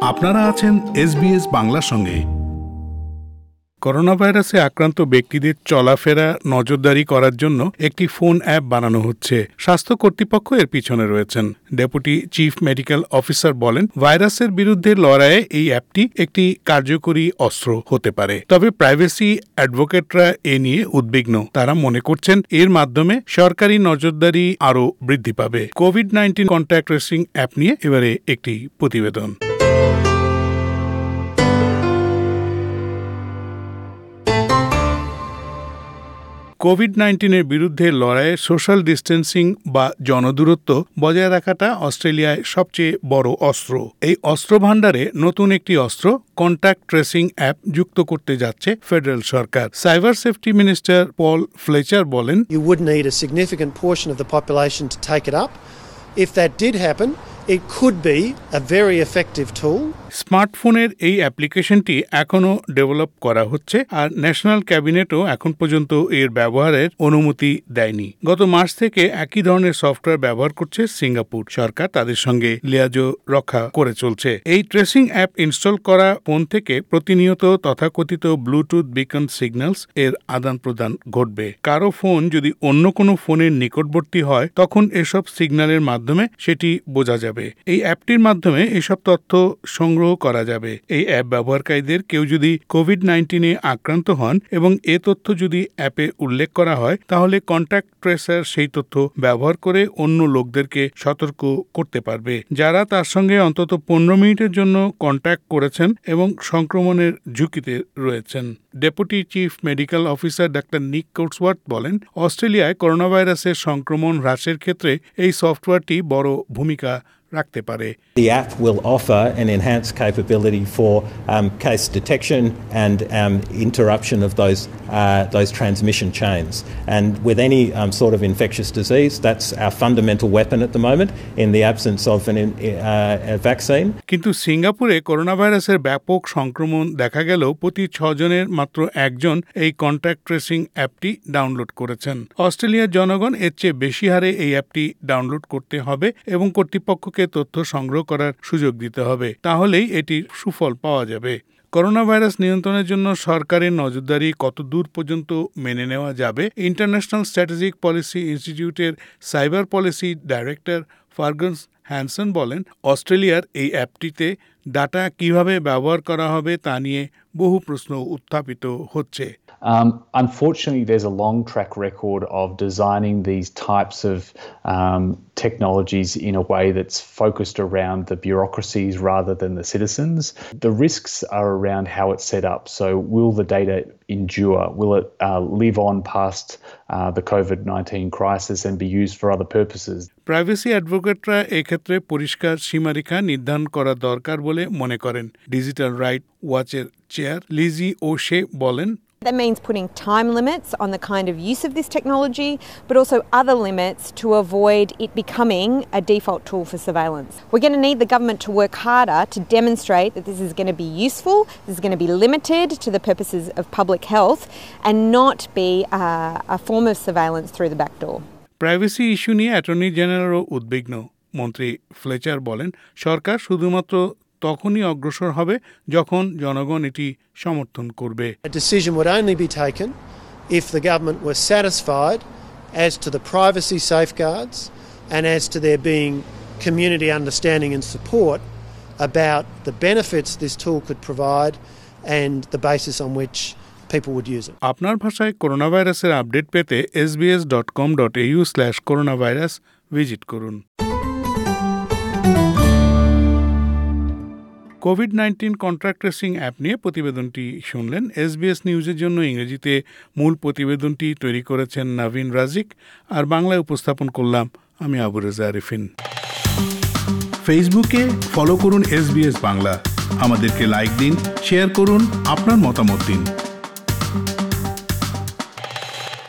আপনারা আছেন SBS বাংলার সঙ্গে। করোনা ভাইরাসে আক্রান্ত ব্যক্তিদের চলাফেরা নজরদারি করার জন্য একটি ফোন অ্যাপ বানানো হচ্ছে। স্বাস্থ্য কর্তৃপক্ষ এর পিছনে রয়েছেন। ডেপুটি চিফ মেডিকেল অফিসার বলেন, ভাইরাসের বিরুদ্ধে লড়াইয়ে এই অ্যাপটি একটি কার্যকরী অস্ত্র হতে পারে। তবে প্রাইভেসি অ্যাডভোকেটরা এ নিয়ে উদ্বিগ্ন। তারা মনে করছেন এর মাধ্যমে সরকারি নজরদারি আরও বৃদ্ধি পাবে। কোভিড-19 কন্ট্যাক্ট ট্রেসিং অ্যাপ নিয়ে এবারে একটি প্রতিবেদন। কোভিড-19 বিরুদ্ধে লড়াইয়ে সোশ্যাল ডিস্টেন্সিং বা জনদূরত্ব বজায় রাখাটা অস্ট্রেলিয়ায় সবচেয়ে বড় অস্ত্র। এই অস্ত্র ভাণ্ডারে নতুন একটি অস্ত্র কন্ট্যাক্ট ট্রেসিং অ্যাপ যুক্ত করতে যাচ্ছে ফেডারেল সরকার। Cyber safety minister Paul Fletcher বলেন, You would need a significant portion of the population to take it up. If that did happen, it could be a very effective tool. স্মার্টফোনের এই অ্যাপ্লিকেশনটি এখনও develop করা হচ্ছে, আর national ক্যাবিনেটও এখন পর্যন্ত এর ব্যবহারের অনুমতি দেয়নি। গত মার্চ থেকে একই ধরনের সফটওয়্যার ব্যবহার করছে সিঙ্গাপুর। সরকার তাদের সঙ্গে লিয়াজো রক্ষা করে চলছে। এই ট্রেসিং অ্যাপ ইনস্টল করা ফোন থেকে প্রতিনিয়ত তথাকথিত ব্লুটুথ বিকন সিগন্যালস এর আদান প্রদান ঘটবে। কারো ফোন যদি অন্য কোনো ফোনের নিকটবর্তী হয়, তখন এসব সিগন্যালের মাধ্যমে সেটি বোঝা যাবে। এই অ্যাপটির মাধ্যমে এসব তথ্য সংগ্রহ করা যাবে। এই অ্যাপ ব্যবহারকারীদের কেউ যদি কোভিড-19 আক্রান্ত হন এবং এ তথ্য যদি অ্যাপে উল্লেখ করা হয়, তাহলে কন্ট্যাক্ট ট্রেসার সেই তথ্য ব্যবহার করে অন্য লোকদেরকে সতর্ক করতে পারবে, যারা তার সঙ্গে অন্তত 15 মিনিটের জন্য কন্ট্যাক্ট করেছেন এবং সংক্রমণের ঝুঁকিতে রয়েছেন। Deputy chief medical officer doctor Nick Coatsworth বলেন, অস্ট্রেলিয়ায় করোনা ভাইরাসের সংক্রমণ হ্রাসের ক্ষেত্রে এই সফটওয়্যারটি বড় ভূমিকা রাখতে পারে। The app will offer an enhanced capability for case detection and interruption of those transmission chains. And with any sort of infectious disease, that's our fundamental weapon at the moment in the absence of a vaccine. কিন্তু সিঙ্গাপুরে corona ভাইরাসের ব্যাপক সংক্রমণ দেখা গেলেও প্রতি 6 জনের মাত্র একজন এই কন্ট্যাক্ট ট্রেসিং অ্যাপটি ডাউনলোড করেছেন। অস্ট্রেলিয়ার জনগণ এর চেয়ে বেশি হারে এই অ্যাপটি ডাউনলোড করতে হবে এবং কর্তৃপক্ষকে তথ্য সংগ্রহ করার সুযোগ দিতে হবে। তাহলেই এটির সুফল পাওয়া যাবে। করোনা ভাইরাস নিয়ন্ত্রণের জন্য সরকারের নজরদারি কত দূর পর্যন্ত মেনে নেওয়া যাবে, ইন্টারন্যাশনাল স্ট্র্যাটেজিক পলিসি ইনস্টিটিউটের cyber policy director Fergus Hanson বলেন, অস্ট্রেলিয়ার এই অ্যাপটিতে ডাটা কিভাবে ব্যবহার করা হবে তা নিয়ে বহু প্রশ্ন উত্থাপিত হচ্ছে। Unfortunately, there's a long track record of designing these types of technologies in a way that's focused around the bureaucracies rather than the citizens. The risks are around how it's set up. So will the data endure? Will it live on past the COVID-19 crisis and be used for other purposes? Privacy অ্যাডভোকেটরা এক্ষেত্রে পরিষ্কার সীমারেখা নির্ধারণ করা দরকার বলে মনে করেন। ডিজিটাল রাইট ওয়াচের চেয়ার লিজি ওশে বলেন, That means putting time limits on the kind of use of this technology, but also other limits to avoid it becoming a default tool for surveillance. We're going to need the government to work harder to demonstrate that this is going to be useful, this is going to be limited to the purposes of public health, and not be a form of surveillance through the back door. Privacy issue নিয়ে attorney জেনারেলও উদ্বিগ্ন। মন্ত্রী Fletcher বলেন, সরকার শুধুমাত্র তখনই অগ্রসর হবে যখন জনগণ এটি সমর্থন করবে। A decision would only be taken if the government were satisfied as to the privacy safeguards and as to there being community understanding and support about the benefits this tool could provide and the basis on which people would use it. আপনার ভাষায় corona ভাইরাসের update পেতে sbs.com.au/coronavirus visit করুন। COVID-19 contact tracing app নিয়ে প্রতিবেদনটি শুনলেন। SBS নিউজের জন্য ইংরেজিতে মূল প্রতিবেদনটি তৈরি করেছেন নাভিন রাজিক, আর বাংলায় উপস্থাপন করলাম আমি আবু রেজা আরিফিন। ফেসবুকে ফলো করুন SBS বাংলা। আমাদেরকে লাইক দিন, শেয়ার করুন, আপনার মতামত দিন।